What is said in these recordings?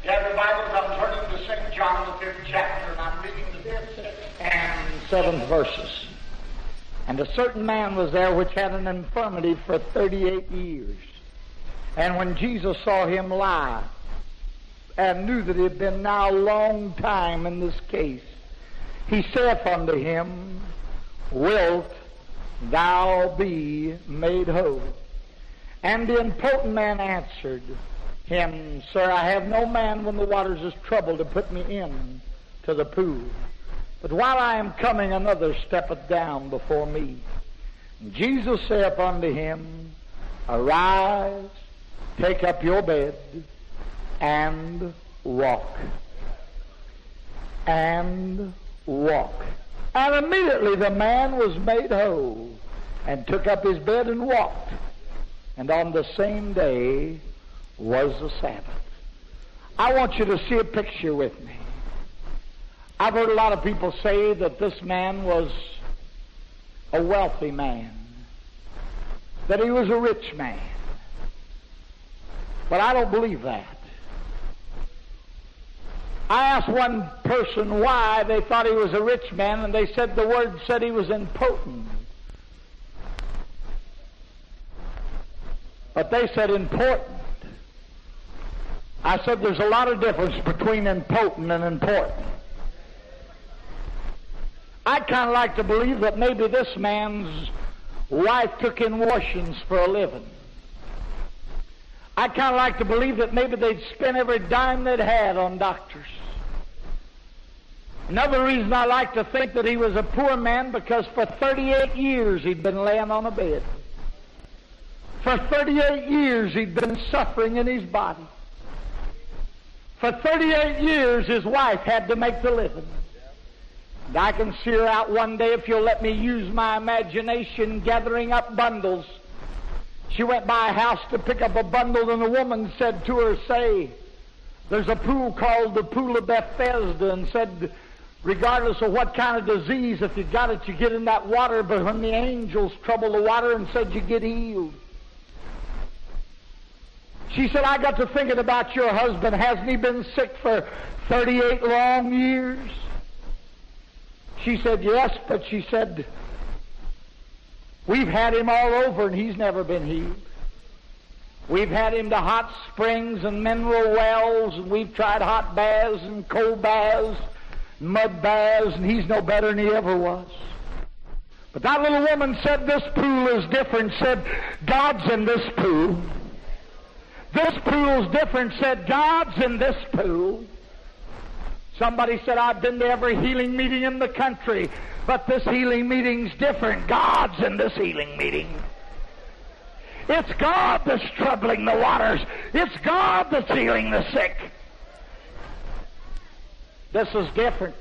Gather Bibles, I'm turning to St. John, the 5th chapter, and I'm reading the 5th, 6th, and 7th verses. And a certain man was there which had an infirmity for 38 years. And when Jesus saw him lie, and knew that he had been now a long time in this case, he saith unto him, Wilt thou be made whole? And the impotent man answered him, Sir, I have no man when the waters is troubled to put me in to the pool. But while I am coming, another steppeth down before me. And Jesus saith unto him, Arise, take up your bed, and walk. And walk. And immediately the man was made whole, and took up his bed and walked. And on the same day was the Sabbath. I want you to see a picture with me. I've heard a lot of people say that this man was a wealthy man, that he was a rich man. But I don't believe that. I asked one person why they thought he was a rich man, and they said the word said he was impotent. But they said important. I said there's a lot of difference between impotent and important. I'd kind of like to believe that maybe this man's wife took in washings for a living. I'd kind of like to believe that maybe they'd spent every dime they'd had on doctors. Another reason I like to think that he was a poor man, because for 38 years he'd been laying on a bed. For 38 years he'd been suffering in his body. For 38 years his wife had to make the living. And I can see her out one day, if you'll let me use my imagination, gathering up bundles. She went by a house to pick up a bundle, and a woman said to her, Say, there's a pool called the Pool of Bethesda, and said, regardless of what kind of disease, if you got it, you get in that water, but when the angels trouble the water, and said you get healed. She said, I got to thinking about your husband. Hasn't he been sick for 38 long years? She said, yes, but she said, we've had him all over and he's never been healed. We've had him to hot springs and mineral wells, and we've tried hot baths and cold baths, mud baths, and he's no better than he ever was. But that little woman said, this pool is different, said, God's in this pool. This pool's different, said, God's in this pool. Somebody said, I've been to every healing meeting in the country, but this healing meeting's different. God's in this healing meeting. It's God that's troubling the waters. It's God that's healing the sick. This is different.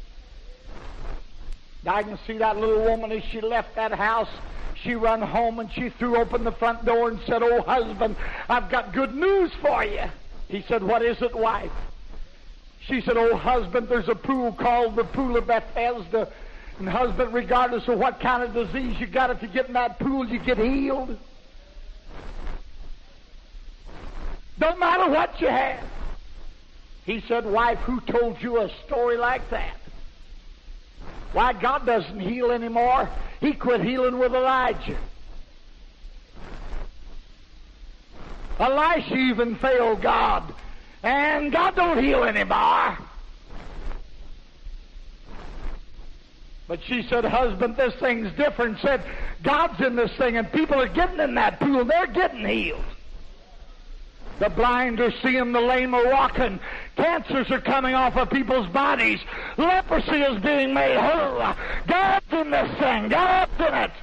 I can see that little woman as she left that house. She run home and she threw open the front door and said, Oh, husband, I've got good news for you. He said, What is it, wife? She said, Oh, husband, there's a pool called the Pool of Bethesda. And husband, regardless of what kind of disease you got, if you get in that pool, you get healed. Don't matter what you have. He said, Wife, who told you a story like that? Why, God doesn't heal anymore. He quit healing with Elijah. Elisha even failed God. And God don't heal anymore. But she said, Husband, this thing's different. Said, God's in this thing, and people are getting in that pool. They're getting healed. The blind are seeing, the lame are walking. Cancers are coming off of people's bodies. Leprosy is being made whole. God's in this thing. God's in it.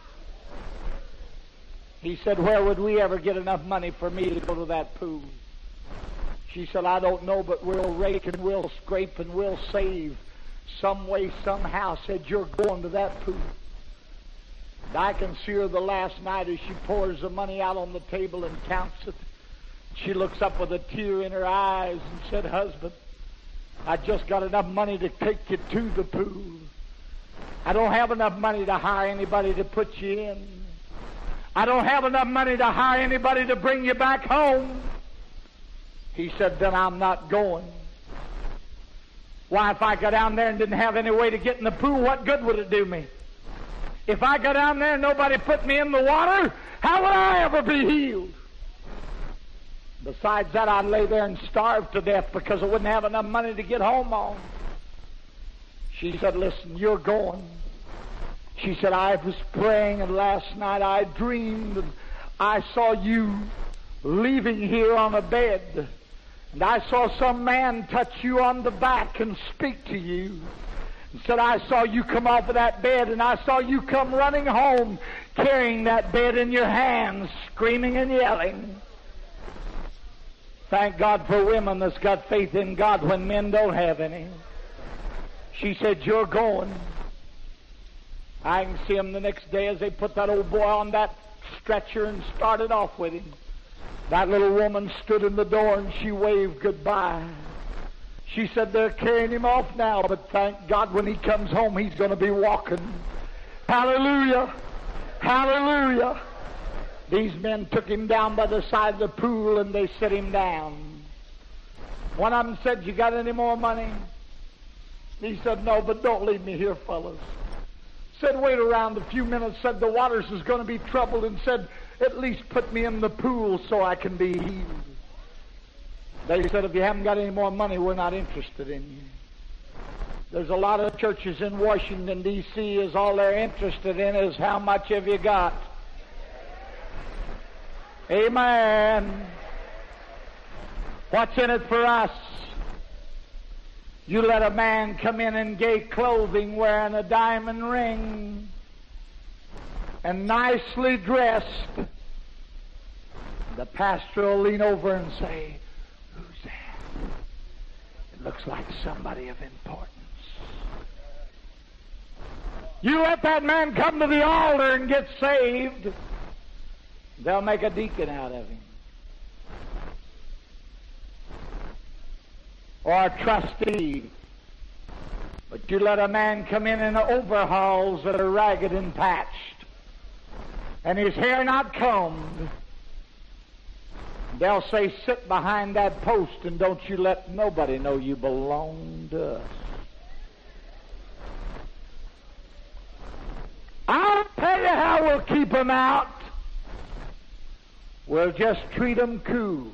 He said, where would we ever get enough money for me to go to that pool? She said, I don't know, but we'll rake and we'll scrape and we'll save some way, somehow. Said, you're going to that pool. And I can see her the last night as she pours the money out on the table and counts it. She looks up with a tear in her eyes and said, Husband, I just got enough money to take you to the pool. I don't have enough money to hire anybody to put you in. I don't have enough money to hire anybody to bring you back home. He said, then I'm not going. Why, if I got down there and didn't have any way to get in the pool, what good would it do me? If I got down there and nobody put me in the water, how would I ever be healed? Besides that, I'd lay there and starve to death because I wouldn't have enough money to get home on. She said, listen, you're going. She said, I was praying, and last night I dreamed, and I saw you leaving here on a bed. And I saw some man touch you on the back and speak to you. And said, I saw you come off of that bed, and I saw you come running home carrying that bed in your hands, screaming and yelling. Thank God for women that's got faith in God when men don't have any. She said, you're going. I can see him the next day as they put that old boy on that stretcher and started off with him. That little woman stood in the door and she waved goodbye. She said, they're carrying him off now, but thank God when he comes home he's going to be walking. Hallelujah! Hallelujah! These men took him down by the side of the pool and they set him down. One of them said, you got any more money? He said, no, but don't leave me here, fellas. Said, wait around a few minutes, said, the waters is going to be troubled, and said, at least put me in the pool so I can be healed. They said, if you haven't got any more money, we're not interested in you. There's a lot of churches in Washington, D.C., is all they're interested in is how much have you got. Amen. What's in it for us? You let a man come in gay clothing, wearing a diamond ring, and nicely dressed. The pastor will lean over and say, who's that? It looks like somebody of importance. You let that man come to the altar and get saved, they'll make a deacon out of him. Or a trustee. But you let a man come in overalls that are ragged and patched, and his hair not combed, they'll say, sit behind that post and don't you let nobody know you belong to us. I'll tell you how we'll keep them out. We'll just treat them cool.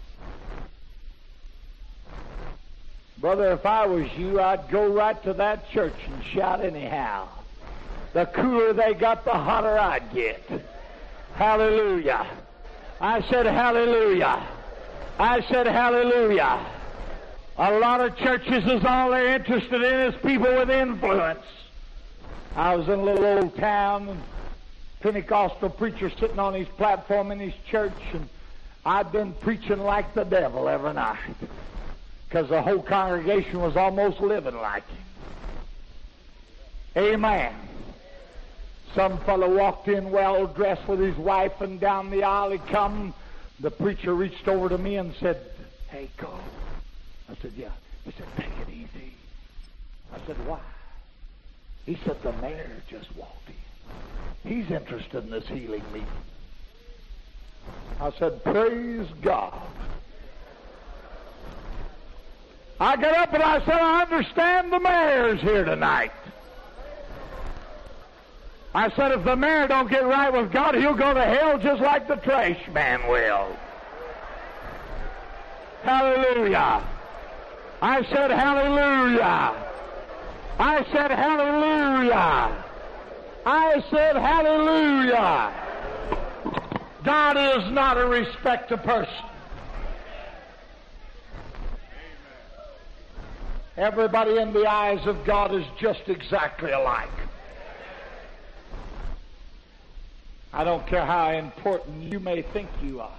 Brother, if I was you, I'd go right to that church and shout anyhow. The cooler they got, the hotter I'd get. Hallelujah. I said hallelujah. I said hallelujah. A lot of churches is all they're interested in is people with influence. I was in a little old town, and Pentecostal preacher sitting on his platform in his church, and I'd been preaching like the devil every night, because the whole congregation was almost living like him. Amen. Some fellow walked in well dressed with his wife, and down the aisle he come. The preacher reached over to me and said, hey, go. I said, yeah. He said, take it easy. I said, why? He said, the mayor just walked in. He's interested in this healing meeting. I said, praise God. I got up and I said, I understand the mayor's here tonight. I said, if the mayor don't get right with God, he'll go to hell just like the trash man will. Hallelujah. I said, hallelujah. I said, hallelujah. I said, hallelujah. God is not a respecter of person. Everybody in the eyes of God is just exactly alike. I don't care how important you may think you are.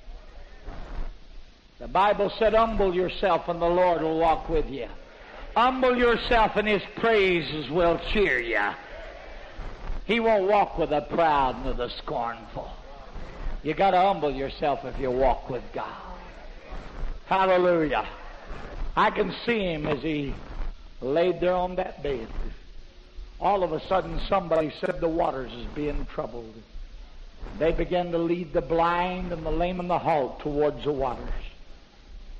The Bible said, humble yourself and the Lord will walk with you. Humble yourself and His praises will cheer you. He won't walk with the proud nor the scornful. You got to humble yourself if you walk with God. Hallelujah. I can see him as he laid there on that bed. All of a sudden somebody said the waters is being troubled. They began to lead the blind and the lame and the halt towards the waters.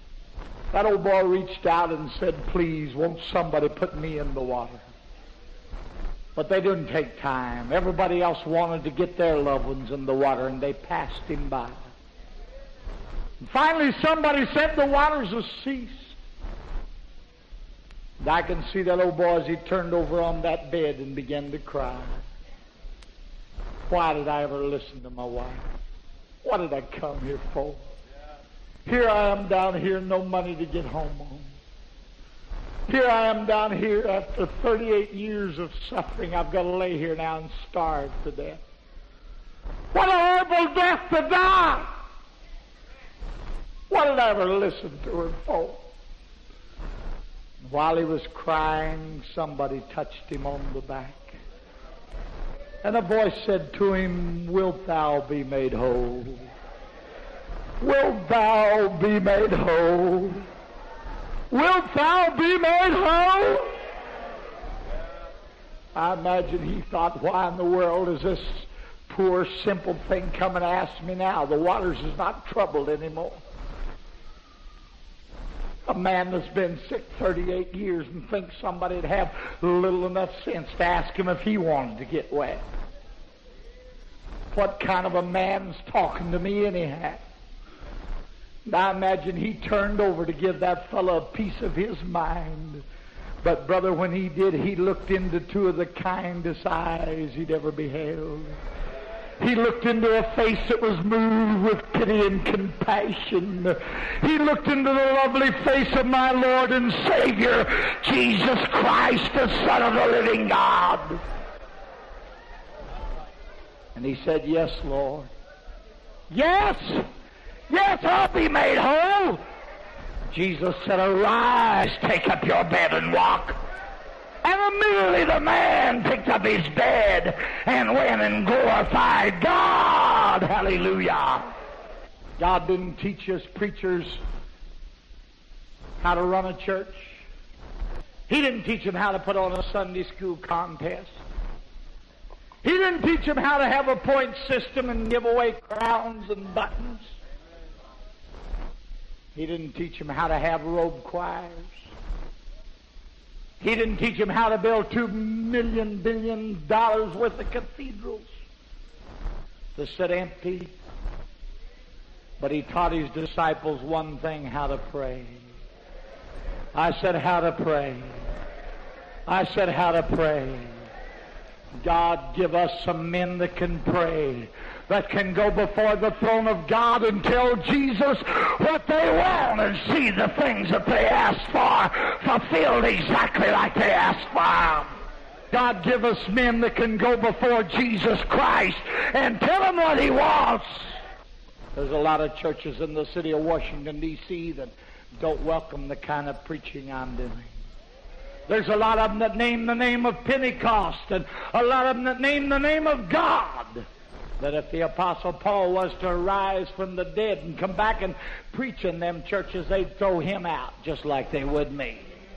That old boy reached out and said, please, won't somebody put me in the water? But they didn't take time. Everybody else wanted to get their loved ones in the water, and they passed him by. And finally, somebody said, the waters have ceased. And I can see that old boy as he turned over on that bed and began to cry. Why did I ever listen to my wife? What did I come here for? Here I am down here, no money to get home on. Here I am down here after 38 years of suffering. I've got to lay here now and starve to death. What a horrible death to die! What did I ever listen to her for? While he was crying, somebody touched him on the back. And a voice said to him, wilt thou be made whole? Wilt thou be made whole? Wilt thou be made whole? I imagine he thought, why in the world is this poor, simple thing come and ask me now? The waters is not troubled anymore. A man that's been sick 38 years and thinks somebody'd have little enough sense to ask him if he wanted to get wet. What kind of a man's talking to me anyhow? And I imagine he turned over to give that fellow a piece of his mind. But brother, when he did, he looked into two of the kindest eyes he'd ever beheld. He looked into a face that was moved with pity and compassion. He looked into the lovely face of my Lord and Savior, Jesus Christ, the Son of the living God. And he said, yes, Lord. Yes! Yes, I'll be made whole. Jesus said, arise, take up your bed and walk. And immediately the man picked up his bed and went and glorified God. Hallelujah. God didn't teach us preachers how to run a church. He didn't teach them how to put on a Sunday school contest. He didn't teach them how to have a point system and give away crowns and buttons. He didn't teach them how to have robe choirs. He didn't teach them how to build $2 billion worth of cathedrals to sit empty. But he taught his disciples one thing, how to pray. I said, how to pray. I said, how to pray. God, give us some men that can pray, that can go before the throne of God and tell Jesus what they want and see the things that they ask for fulfilled exactly like they asked for. God, give us men that can go before Jesus Christ and tell him what he wants. There's a lot of churches in the city of Washington, D.C. that don't welcome the kind of preaching I'm doing. There's a lot of them that name the name of Pentecost, and a lot of them that name the name of God. That if the Apostle Paul was to rise from the dead and come back and preach in them churches, they'd throw him out just like they would me.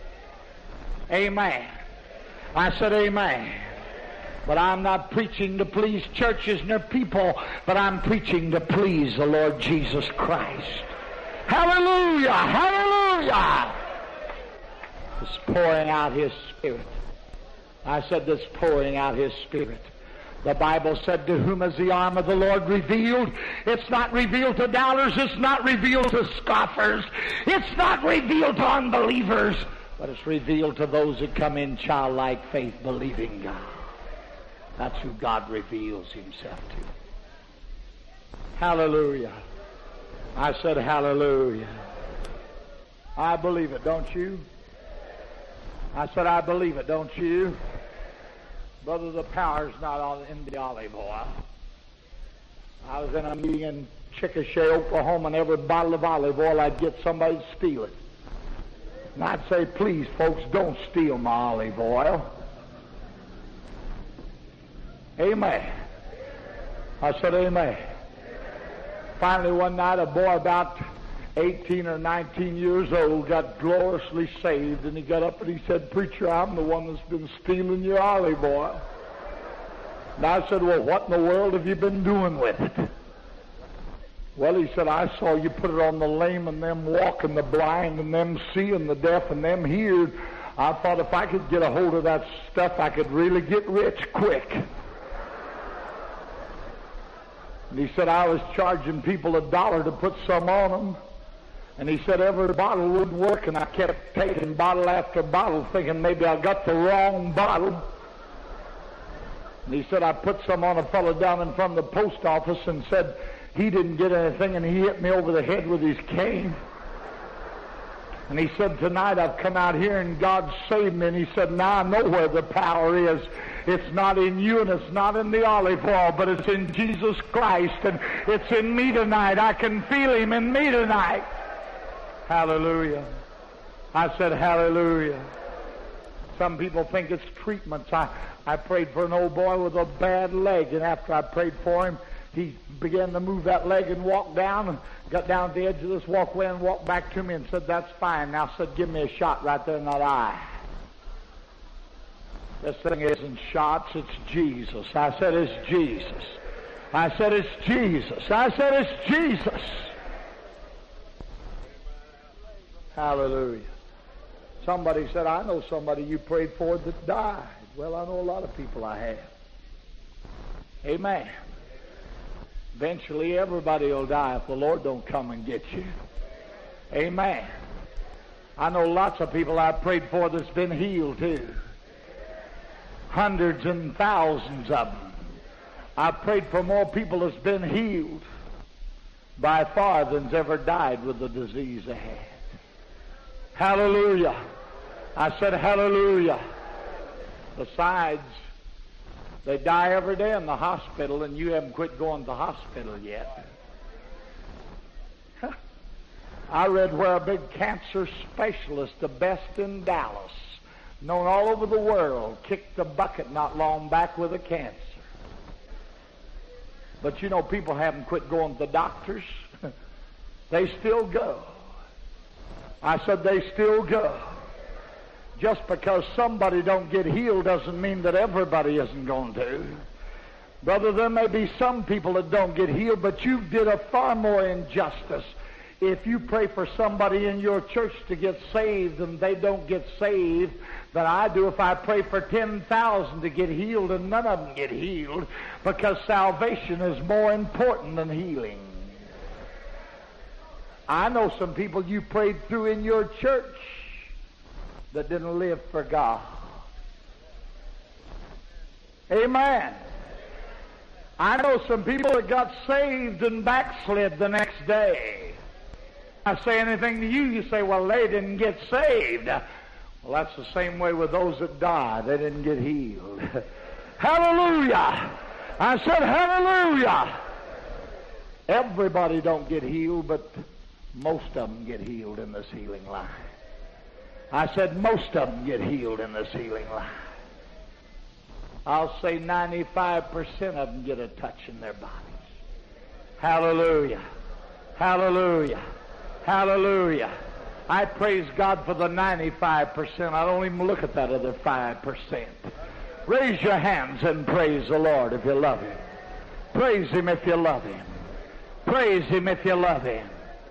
Amen. I said amen. But I'm not preaching to please churches nor people, but I'm preaching to please the Lord Jesus Christ. Hallelujah! Hallelujah! It's pouring out his Spirit. I said this, pouring out his Spirit. The Bible said, to whom is the arm of the Lord revealed? It's not revealed to doubters. It's not revealed to scoffers. It's not revealed to unbelievers. But it's revealed to those that come in childlike faith, believing God. That's who God reveals himself to. Hallelujah. I said hallelujah. I believe it, don't you? I said, I believe it, don't you? Brother, the power's not in the olive oil. I was in a meeting in Chickasha, Oklahoma, and every bottle of olive oil I'd get, somebody to steal it. And I'd say, please, folks, don't steal my olive oil. Amen. I said, amen. Finally, one night, a boy about 18 or 19 years old got gloriously saved, and he got up and he said, preacher, I'm the one that's been stealing your olive oil. And I said, well, what in the world have you been doing with it? Well, he said, I saw you put it on the lame and them walking, the blind and them seeing, the deaf and them hearing. I thought if I could get a hold of that stuff, I could really get rich quick. And he said, I was charging people $1 to put some on them. And he said, every bottle wouldn't work, and I kept taking bottle after bottle, thinking maybe I got the wrong bottle. And he said, I put some on a fellow down in front of the post office and said he didn't get anything, and he hit me over the head with his cane. And he said, tonight I've come out here and God saved me. And he said, now I know where the power is. It's not in you and it's not in the olive oil, but it's in Jesus Christ, and it's in me tonight. I can feel him in me tonight. Hallelujah. I said, hallelujah. Some people think it's treatments. I prayed for an old boy with a bad leg, and after I prayed for him, he began to move that leg and walk down, and got down at the edge of this walkway and walked back to me and said, that's fine. Now, said, give me a shot right there in that eye. This thing isn't shots, it's Jesus. I said, it's Jesus. I said, it's Jesus. I said, it's Jesus. Hallelujah. Somebody said, I know somebody you prayed for that died. Well, I know a lot of people I have. Amen. Eventually everybody will die if the Lord don't come and get you. Amen. I know lots of people I prayed for that's been healed too. Hundreds and thousands of them. I prayed for more people that's been healed by far than's ever died with the disease they had. Hallelujah. I said hallelujah. Besides, they die every day in the hospital, and you haven't quit going to the hospital yet. I read where a big cancer specialist, the best in Dallas, known all over the world, kicked the bucket not long back with a cancer. But you know, people haven't quit going to the doctors. They still go. I said they still go. Just because somebody don't get healed doesn't mean that everybody isn't going to. Brother, there may be some people that don't get healed, but you did a far more injustice if you pray for somebody in your church to get saved and they don't get saved than I do if I pray for 10,000 to get healed and none of them get healed, because salvation is more important than healing. I know some people you prayed through in your church that didn't live for God. Amen. I know some people that got saved and backslid the next day. I say anything to you, you say, well, they didn't get saved. Well, that's the same way with those that die. They didn't get healed. Hallelujah. I said hallelujah. Everybody don't get healed, but most of them get healed in this healing line. I said most of them get healed in this healing line. I'll say 95% of them get a touch in their bodies. Hallelujah. Hallelujah. Hallelujah. I praise God for the 95%. I don't even look at that other 5%. Raise your hands and praise the Lord if you love Him. Praise Him if you love Him. Praise Him if you love Him.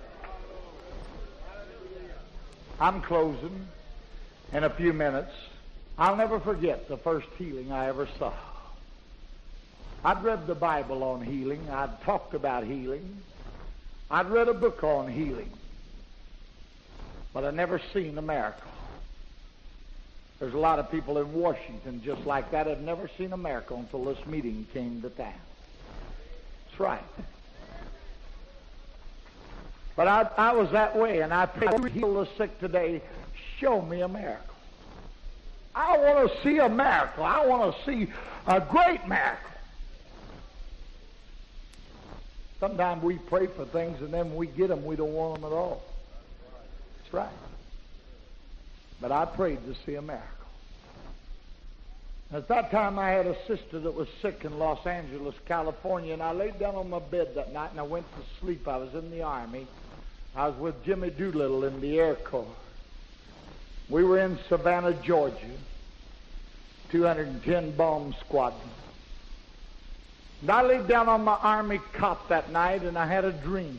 I'm closing in a few minutes. I'll never forget the first healing I ever saw. I'd read the Bible on healing. I'd talked about healing. I'd read a book on healing. But I'd never seen a miracle. There's a lot of people in Washington just like that have never seen a miracle until this meeting came to town. That's right. But I was that way, and I prayed, heal the sick today. Show me a miracle. I want to see a miracle. I want to see a great miracle. Sometimes we pray for things, and then when we get them, we don't want them at all. That's right. But I prayed to see a miracle. At that time, I had a sister that was sick in Los Angeles, California, and I laid down on my bed that night, and I went to sleep. I was in the Army. I was with Jimmy Doolittle in the Air Corps. We were in Savannah, Georgia, 210 bomb squadron. And I laid down on my army cot that night, and I had a dream.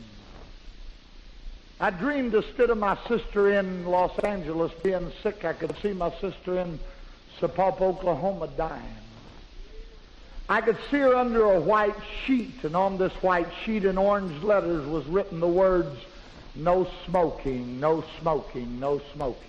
I dreamed instead of my sister in Los Angeles being sick, I could see my sister in Sapulpa, Oklahoma, dying. I could see her under a white sheet, and on this white sheet in orange letters was written the words, "No smoking, no smoking, no smoking."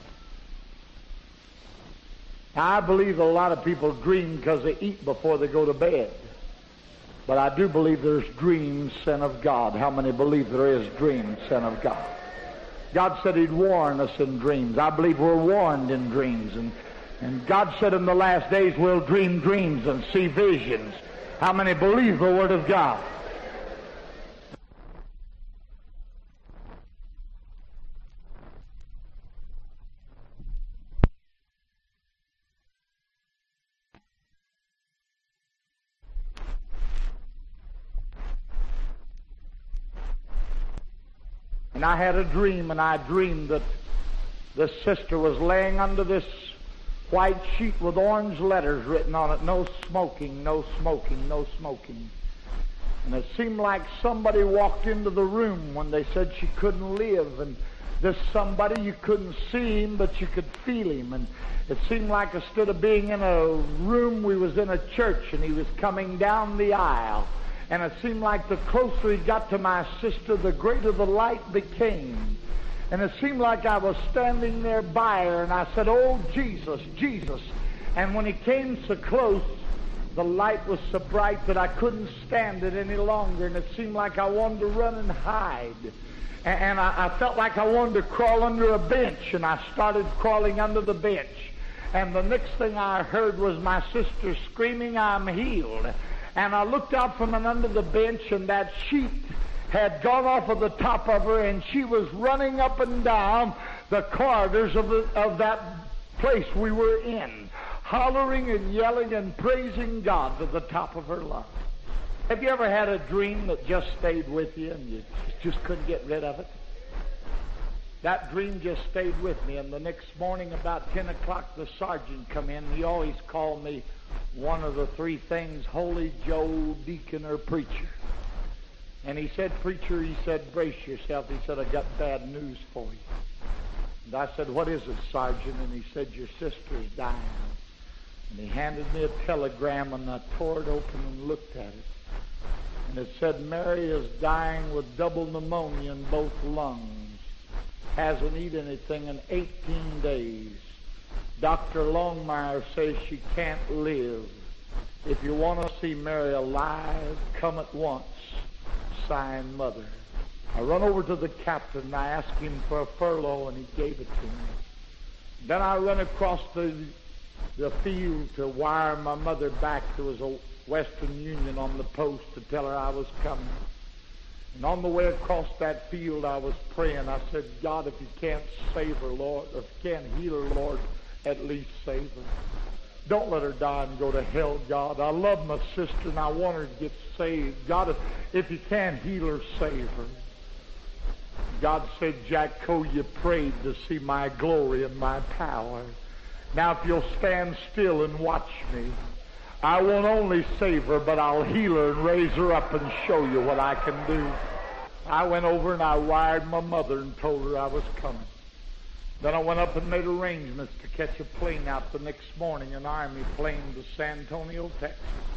Now, I believe a lot of people dream because they eat before they go to bed. But I do believe there's dreams sent of God. How many believe there is dreams sent of God? God said He'd warn us in dreams. I believe we're warned in dreams. And God said in the last days we'll dream dreams and see visions. How many believe the Word of God? And I had a dream, and I dreamed that this sister was laying under this white sheet with orange letters written on it, "No smoking, no smoking, no smoking." And it seemed like somebody walked into the room when they said she couldn't live. And this somebody, you couldn't see him, but you could feel him. And it seemed like instead of being in a room, we was in a church, and he was coming down the aisle. And it seemed like the closer he got to my sister, the greater the light became. And it seemed like I was standing there by her, and I said, "Oh, Jesus, Jesus." And when he came so close, the light was so bright that I couldn't stand it any longer, and it seemed like I wanted to run and hide. And I felt like I wanted to crawl under a bench, and I started crawling under the bench. And the next thing I heard was my sister screaming, "I'm healed." And I looked out from under the bench, and that sheet had gone off of the top of her, and she was running up and down the corridors of that place we were in, hollering and yelling and praising God to the top of her lungs. Have you ever had a dream that just stayed with you and you just couldn't get rid of it? That dream just stayed with me, and the next morning about 10 o'clock the sergeant come in. He always called me one of the three things, Holy Joe, Deacon, or Preacher. And he said, "Preacher," he said, "brace yourself." He said, "I got bad news for you." And I said, "What is it, Sergeant?" And he said, "Your sister's dying." And he handed me a telegram, and I tore it open and looked at it. And it said, "Mary is dying with double pneumonia in both lungs. Hasn't eaten anything in 18 days. Dr. Longmire says she can't live. If you want to see Mary alive, come at once. Signed, Mother." I run over to the captain, and I asked him for a furlough, and he gave it to me. Then I run across the field to wire my mother back. There was a Western Union on the post to tell her I was coming. And on the way across that field, I was praying. I said, "God, if you can't save her, Lord, or if you can't heal her, Lord, at least save her. Don't let her die and go to hell, God. I love my sister, and I want her to get saved. God, if you can't heal her, save her." God said, "Jack Coe, you prayed to see my glory and my power. Now, if you'll stand still and watch me, I won't only save her, but I'll heal her and raise her up and show you what I can do." I went over and I wired my mother and told her I was coming. Then I went up and made arrangements to catch a plane out the next morning, an Army plane to San Antonio, Texas.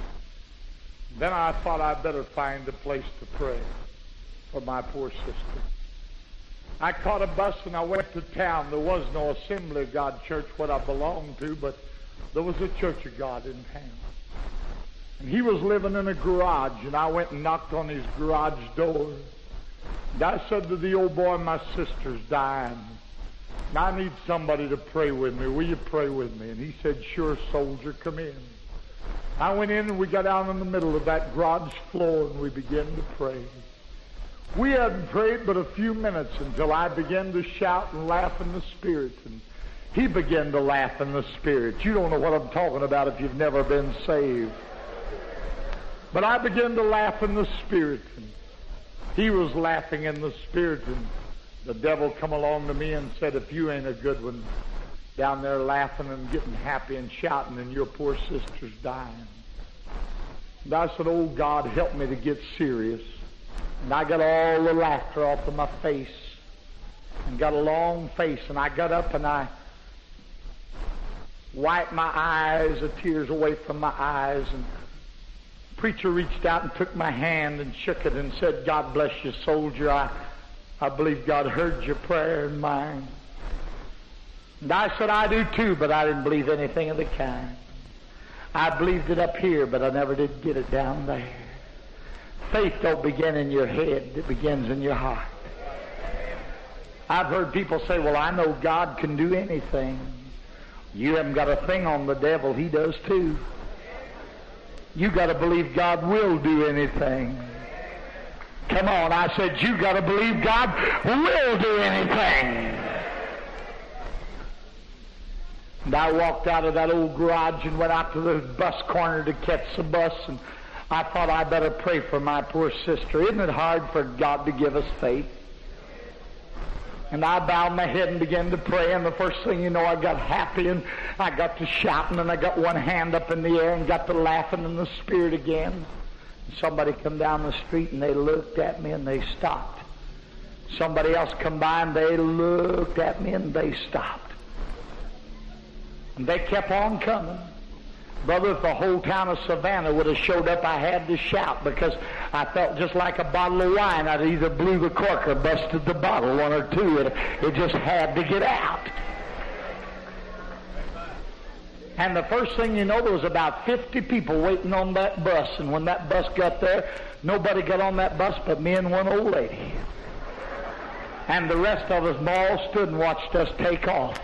Then I thought I'd better find a place to pray for my poor sister. I caught a bus and I went to town. There was no Assembly of God church what I belonged to, but there was a Church of God in town. And he was living in a garage, and I went and knocked on his garage door. And I said to the old boy, "My sister's dying. I need somebody to pray with me. Will you pray with me?" And he said, "Sure, soldier, come in." I went in, and we got down in the middle of that garage floor, and we began to pray. We hadn't prayed but a few minutes until I began to shout and laugh in the Spirit, and he began to laugh in the Spirit. You don't know what I'm talking about if you've never been saved. But I began to laugh in the Spirit, and he was laughing in the Spirit, and the devil come along to me and said, "If you ain't a good one down there laughing and getting happy and shouting, and your poor sister's dying." And I said, oh, God, help me to get serious. And I got all the laughter off of my face and got a long face. And I got up and I wiped my eyes, the tears away from my eyes. And the preacher reached out and took my hand and shook it and said, God bless you, soldier. I believe God heard your prayer and mine. And I said, I do too, but I didn't believe anything of the kind. I believed it up here, but I never did get it down there. Faith don't begin in your head. It begins in your heart. I've heard people say, well, I know God can do anything. You haven't got a thing on the devil. He does too. You got to believe God will do anything. Come on, I said, you got to believe God will do anything. And I walked out of that old garage and went out to the bus corner to catch the bus, and I thought I better pray for my poor sister. Isn't it hard for God to give us faith? And I bowed my head and began to pray, and the first thing you know, I got happy, and I got to shouting, and I got one hand up in the air and got to laughing in the Spirit again. And somebody come down the street, and they looked at me, and they stopped. Somebody else come by, and they looked at me, and they stopped. And they kept on coming. Brother, if the whole town of Savannah would have showed up, I had to shout because I felt just like a bottle of wine. I'd either blew the cork or busted the bottle, one or two. It just had to get out. And the first thing you know, there was about 50 people waiting on that bus. And when that bus got there, nobody got on that bus but me and one old lady. And the rest of us all stood and watched us take off.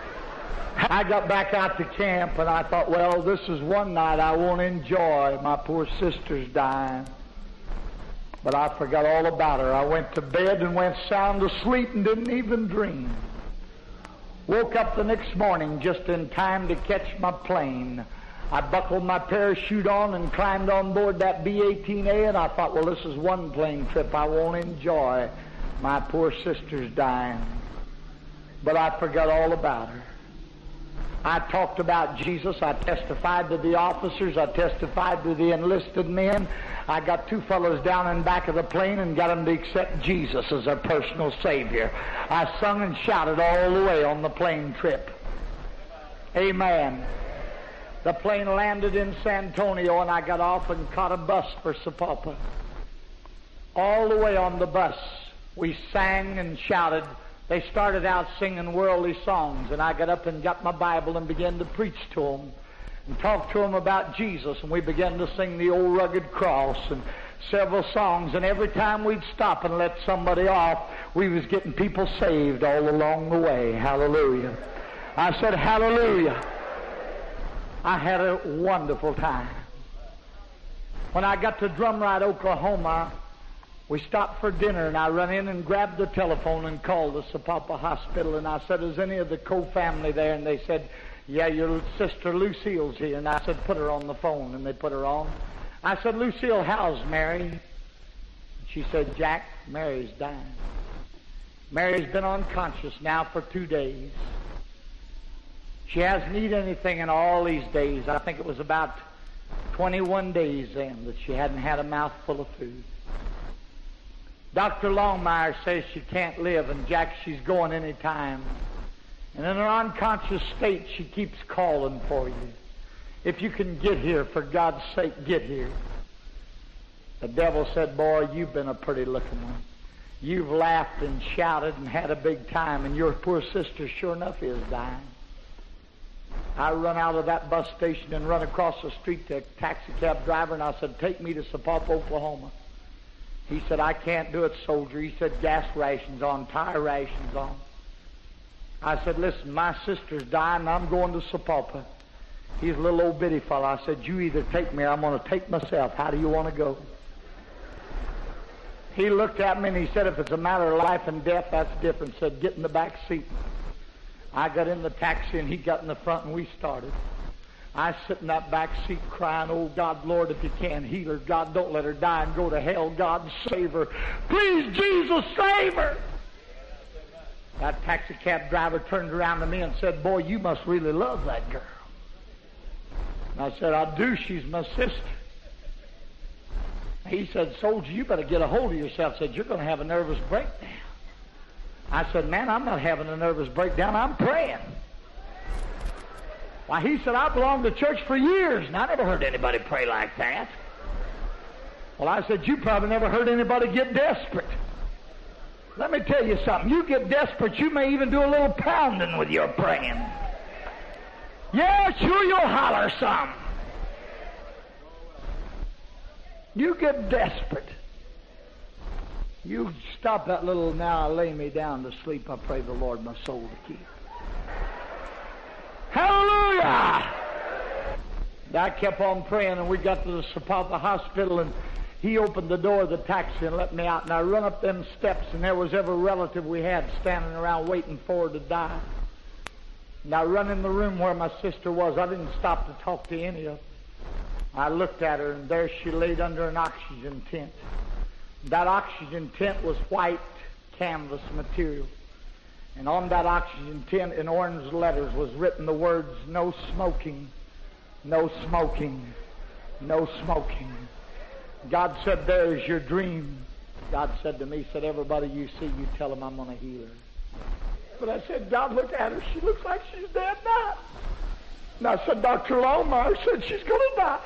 I got back out to camp, and I thought, well, this is one night I won't enjoy. My poor sister's dying. But I forgot all about her. I went to bed and went sound asleep and didn't even dream. Woke up the next morning just in time to catch my plane. I buckled my parachute on and climbed on board that B-18A, and I thought, well, this is one plane trip I won't enjoy. My poor sister's dying. But I forgot all about her. I talked about Jesus. I testified to the officers. I testified to the enlisted men. I got two fellows down in back of the plane and got them to accept Jesus as their personal Savior. I sung and shouted all the way on the plane trip. Amen. The plane landed in San Antonio, and I got off and caught a bus for Sapulpa. All the way on the bus, we sang and shouted. They started out singing worldly songs, and I got up and got my Bible and began to preach to them and talk to them about Jesus, and we began to sing the old rugged cross and several songs, and every time we'd stop and let somebody off, we was getting people saved all along the way. Hallelujah. I said, hallelujah. I had a wonderful time. When I got to Drumright, Oklahoma, we stopped for dinner, and I run in and grabbed the telephone and called the Sapulpa Hospital, and I said, is any of the Coe family there? And they said, yeah, your sister Lucille's here. And I said, put her on the phone, and they put her on. I said, Lucille, how's Mary? She said, Jack, Mary's dying. Mary's been unconscious now for 2 days. She hasn't eaten anything in all these days. I think it was about 21 days then that she hadn't had a mouthful of food. Dr. Longmire says she can't live, and Jack, she's going any time. And in her unconscious state, she keeps calling for you. If you can get here, for God's sake, get here. The devil said, boy, you've been a pretty looking one. You've laughed and shouted and had a big time, and your poor sister sure enough is dying. I run out of that bus station and run across the street to a taxi cab driver, and I said, take me to Sapulpa, Oklahoma. He said, I can't do it, soldier. He said, gas rations on, tire rations on. I said, listen, my sister's dying, and I'm going to Sapulpa. He's a little old bitty fellow. I said, you either take me or I'm going to take myself. How do you want to go? He looked at me and he said, if it's a matter of life and death, that's different. Said, get in the back seat. I got in the taxi and he got in the front and we started. I sit in that back seat crying, oh, God, Lord, if you can, heal her. God, don't let her die and go to hell. God, save her. Please, Jesus, save her. That taxi cab driver turned around to me and said, boy, you must really love that girl. And I said, I do. She's my sister. He said, "Soldier, you better get a hold of yourself." Said, "You're going to have a nervous breakdown." I said, "Man, I'm not having a nervous breakdown. I'm praying." Why, he said, "I belonged to church for years, and I never heard anybody pray like that." Well, I said, "You probably never heard anybody get desperate." Let me tell you something. You get desperate, you may even do a little pounding with your praying. Yeah, sure, you'll holler some. You get desperate. You stop that little "now I lay me down to sleep, I pray the Lord my soul to keep." Hallelujah! And I kept on praying, and we got to the Sapulpa Hospital, and he opened the door of the taxi and let me out, and I run up them steps, and there was every relative we had standing around waiting for her to die. And I run in the room where my sister was. I didn't stop to talk to any of them. I looked at her, and there she laid under an oxygen tent. That oxygen tent was white canvas material. And on that oxygen tent in orange letters was written the words, "No smoking, no smoking, no smoking." God said, "There's your dream." God said to me, said, "Everybody you see, you tell them I'm going to heal her." But I said, "God, look at her. She looks like she's dead now." And I said, "Dr. Longmire said she's going to die."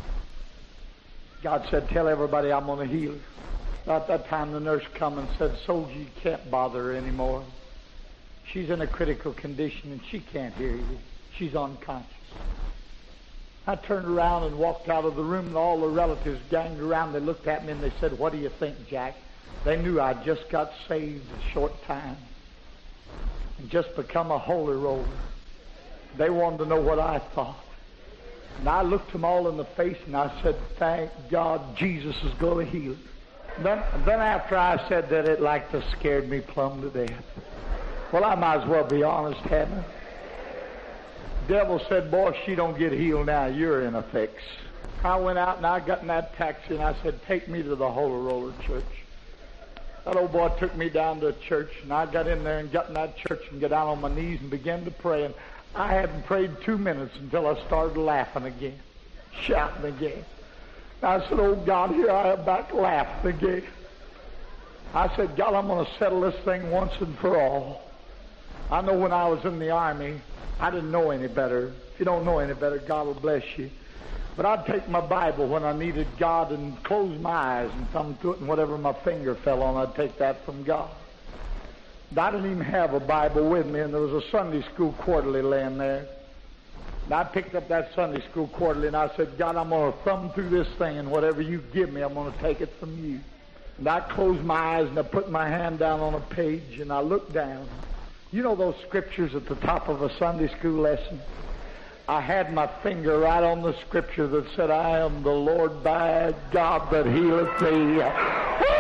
God said, "Tell everybody I'm going to heal her." At that time, the nurse come and said, "Soldier, you can't bother her anymore. She's in a critical condition and she can't hear you. She's unconscious." I turned around and walked out of the room, and all the relatives ganged around. They looked at me and they said, "What do you think, Jack?" They knew I'd just got saved a short time and just become a holy roller. They wanted to know what I thought. And I looked them all in the face and I said, "Thank God Jesus is going to heal her." Then after I said that, it like to scared me plumb to death. Well, I might as well be honest, hadn't I? The devil said, "Boy, if she don't get healed now, you're in a fix." I went out and I got in that taxi and I said, "Take me to the Holy Roller Church." That old boy took me down to a church, and I got in there and got in that church and got down on my knees and began to pray. And I hadn't prayed 2 minutes until I started laughing again, shouting again. I said, "Oh God, here I am back laughing again." I said, "God, I'm going to settle this thing once and for all." I know when I was in the Army, I didn't know any better. If you don't know any better, God will bless you. But I'd take my Bible when I needed God and close my eyes and thumb to it, and whatever my finger fell on, I'd take that from God. And I didn't even have a Bible with me, and there was a Sunday School Quarterly laying there. And I picked up that Sunday School Quarterly, and I said, "God, I'm going to thumb through this thing, and whatever you give me, I'm going to take it from you." And I closed my eyes, and I put my hand down on a page, and I looked down. You know those scriptures at the top of a Sunday school lesson? I had my finger right on the scripture that said, "I am the Lord thy God that healeth thee." Woo!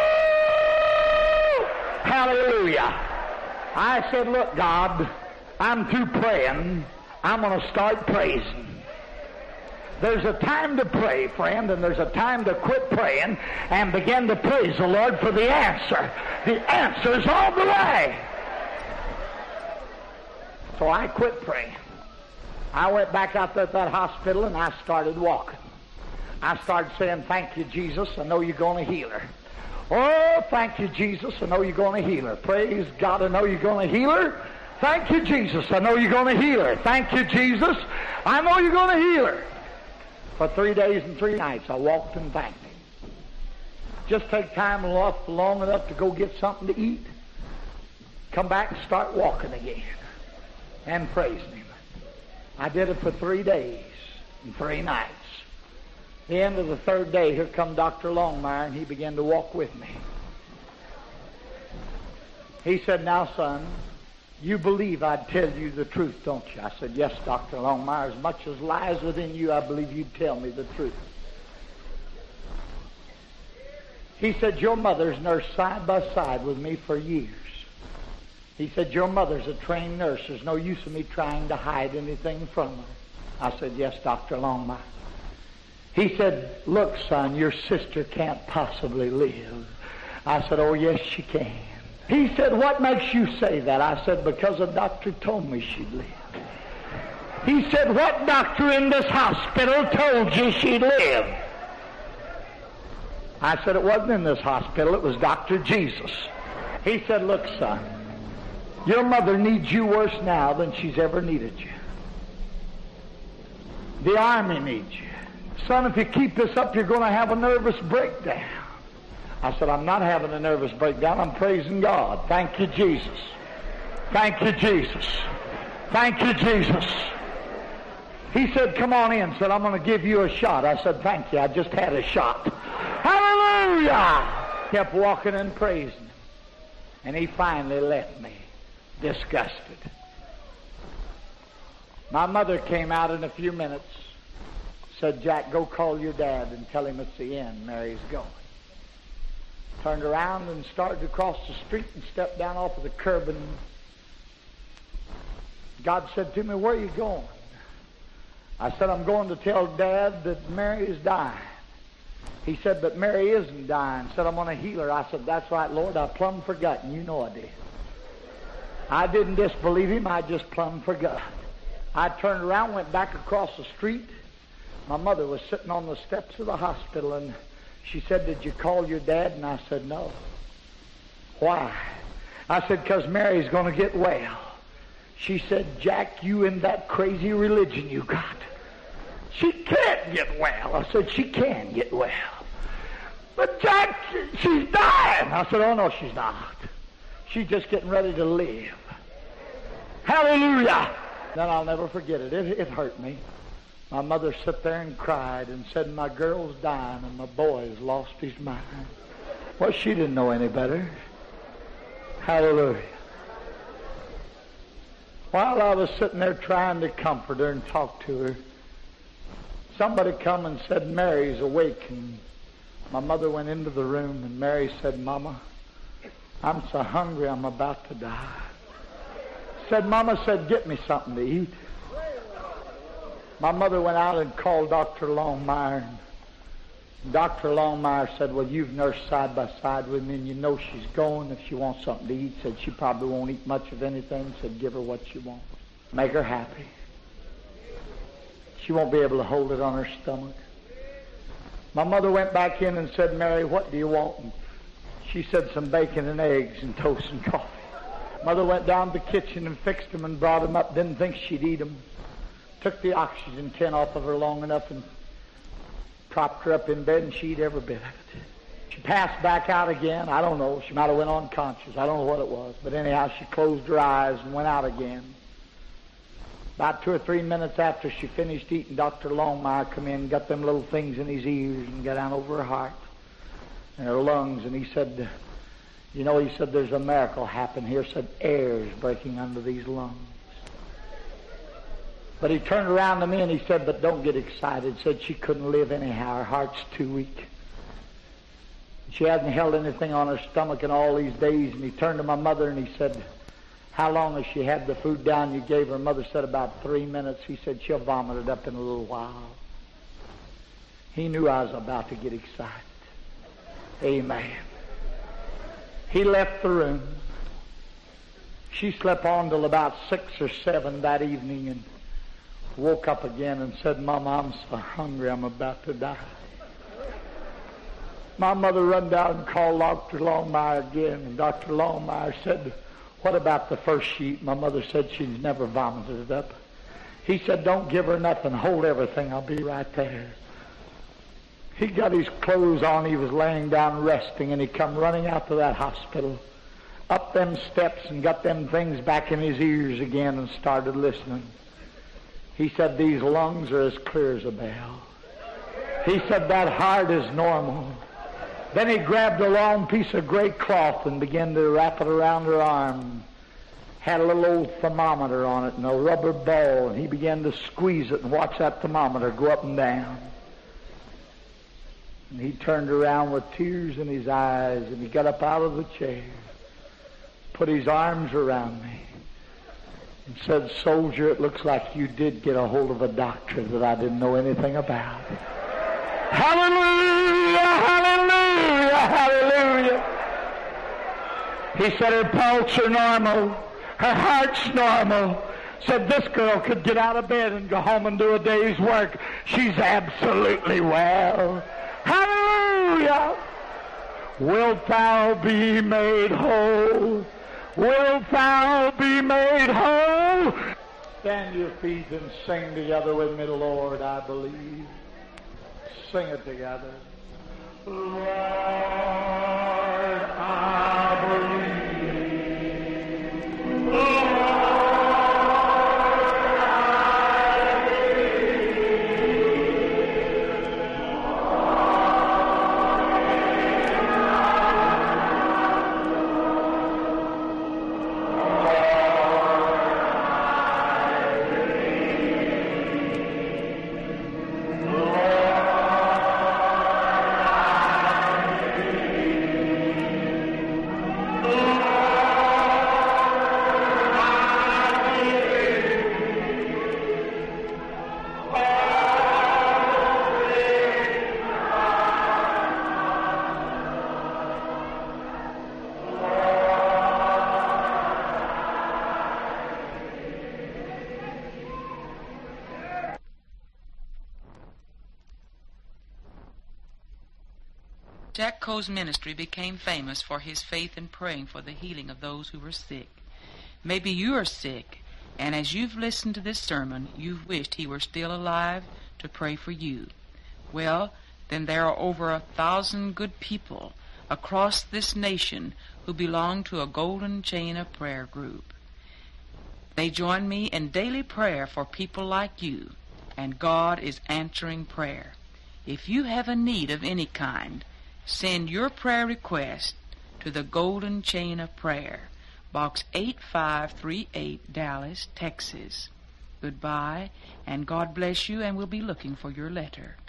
Hallelujah. I said, "Look, God, I'm through praying. I'm going to start praising." There's a time to pray, friend, and there's a time to quit praying and begin to praise the Lord for the answer. The answer's on the way. So I quit praying. I went back out there at that hospital and I started walking. I started saying, "Thank you, Jesus. I know you're going to heal her. Oh, thank you, Jesus. I know you're going to heal her. Praise God. I know you're going to heal her. Thank you, Jesus. I know you're going to heal her. Thank you, Jesus. I know you're going to heal her." For 3 days and 3 nights, I walked and thanked Him. Just take time long enough to go get something to eat. Come back and start walking again and praising Him. I did it for 3 days and 3 nights. The end of the 3rd day, here come Dr. Longmire, and he began to walk with me. He said, "Now, son, you believe I'd tell you the truth, don't you?" I said, "Yes, Dr. Longmire. As much as lies within you, I believe you'd tell me the truth." He said, "Your mother's nursed side by side with me for years." He said, "Your mother's a trained nurse. There's no use of me trying to hide anything from her." I said, "Yes, Dr. Longmire." He said, "Look, son, your sister can't possibly live." I said, "Oh, yes, she can." He said, "What makes you say that?" I said, "Because a doctor told me she'd live." He said, "What doctor in this hospital told you she'd live?" I said, it wasn't in this hospital. It was Dr. Jesus. He said, look, son, your mother needs you worse now than she's ever needed you. The army needs you. Son, if you keep this up, you're going to have a nervous breakdown. I said, I'm not having a nervous breakdown. I'm praising God. Thank you, Jesus. Thank you, Jesus. Thank you, Jesus. He said, come on in. Said, I'm going to give you a shot. I said, thank you. I just had a shot. Hallelujah! Kept walking and praising. And he finally left me, disgusted. My mother came out in a few minutes, said, Jack, go call your dad and tell him it's the end. Mary's going. Turned around and started to cross the street and stepped down off of the curb, and God said to me, where are you going? I said, I'm going to tell Dad that Mary is dying. He said, but Mary isn't dying. Said, I'm going to heal her. I said, that's right, Lord, I plumb forgotten. You know I did. I didn't disbelieve him. I just plumb forgot. I turned around, went back across the street. My mother was sitting on the steps of the hospital, and she said, did you call your dad? And I said, no. Why? I said, because Mary's going to get well. She said, Jack, you in that crazy religion you got. She can't get well. I said, she can get well. But Jack, she's dying. I said, oh no, she's not. She's just getting ready to live. Hallelujah. Then I'll never forget it. It hurt me. My mother sat there and cried and said, my girl's dying and my boy's lost his mind. Well, she didn't know any better. Hallelujah. While I was sitting there trying to comfort her and talk to her, somebody come and said, Mary's awake. And my mother went into the room, and Mary said, Mama, I'm so hungry I'm about to die. Said, Mama said, get me something to eat. My mother went out and called Dr. Longmire. Dr. Longmire said, well, you've nursed side by side with me, and you know she's going. If she wants something to eat, said she probably won't eat much of anything. Said, give her what she wants. Make her happy. She won't be able to hold it on her stomach. My mother went back in and said, Mary, what do you want? And she said, some bacon and eggs and toast and coffee. Mother went down to the kitchen and fixed them and brought them up. Didn't think she'd eat them. Took the oxygen tent off of her long enough and propped her up in bed, and she ate every bit of it. She passed back out again. I don't know. She might have went unconscious. I don't know what it was. But anyhow, she closed her eyes and went out again. About 2 or 3 minutes after she finished eating, Dr. Longmire come in and got them little things in his ears and got down over her heart and her lungs. And he said, you know, he said, there's a miracle happened here. Said, air's breaking under these lungs. But he turned around to me and he said, but don't get excited. Said she couldn't live anyhow. Her heart's too weak. She hadn't held anything on her stomach in all these days. And he turned to my mother and he said, how long has she had the food down you gave her? Mother said, about 3 minutes. He said, she'll vomit it up in a little while. He knew I was about to get excited. Amen. He left the room. She slept on till about 6 or 7 that evening and woke up again and said, Mama, I'm so hungry I'm about to die. My mother run down and called Dr. Longmire again, and Dr. Longmire said, what about the first sheet? My mother said she's never vomited it up. He said, don't give her nothing. Hold everything. I'll be right there. He got his clothes on. He was laying down resting, and he come running out to that hospital, up them steps, and got them things back in his ears again and started listening. He said, these lungs are as clear as a bell. He said, that heart is normal. Then he grabbed a long piece of gray cloth and began to wrap it around her arm. Had a little old thermometer on it and a rubber ball, and he began to squeeze it and watch that thermometer go up and down. And he turned around with tears in his eyes, and he got up out of the chair, put his arms around me, and said, soldier, it looks like you did get a hold of a doctrine that I didn't know anything about. Hallelujah, hallelujah, hallelujah. He said her pulse are normal, her heart's normal. Said this girl could get out of bed and go home and do a day's work. She's absolutely well. Hallelujah. Wilt thou be made whole? Wilt thou be made whole? Stand your feet and sing together with me, Lord, I believe. Sing it together. Lord, I believe. Lord, Jack Coe's ministry became famous for his faith in praying for the healing of those who were sick. Maybe you are sick, and as you've listened to this sermon, you've wished he were still alive to pray for you. Well, then there are over 1,000 good people across this nation who belong to a Golden Chain of Prayer group. They join me in daily prayer for people like you, and God is answering prayer. If you have a need of any kind, send your prayer request to the Golden Chain of Prayer, Box 8538, Dallas, Texas. Goodbye, and God bless you, and we'll be looking for your letter.